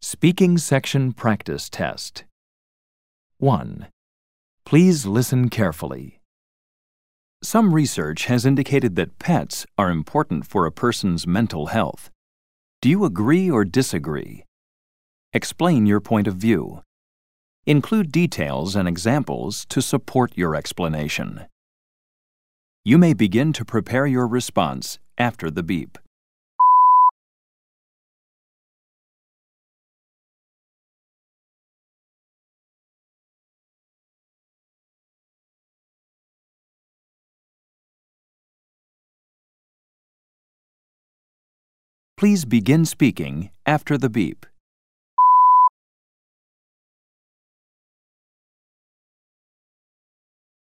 Speaking Section Practice Test. 1. Please listen carefully. Some research has indicated that pets are important for a person's mental health. Do you agree or disagree? Explain your point of view. Include details and examples to support your explanation. You may begin to prepare your response after the beep. Please begin speaking after the beep.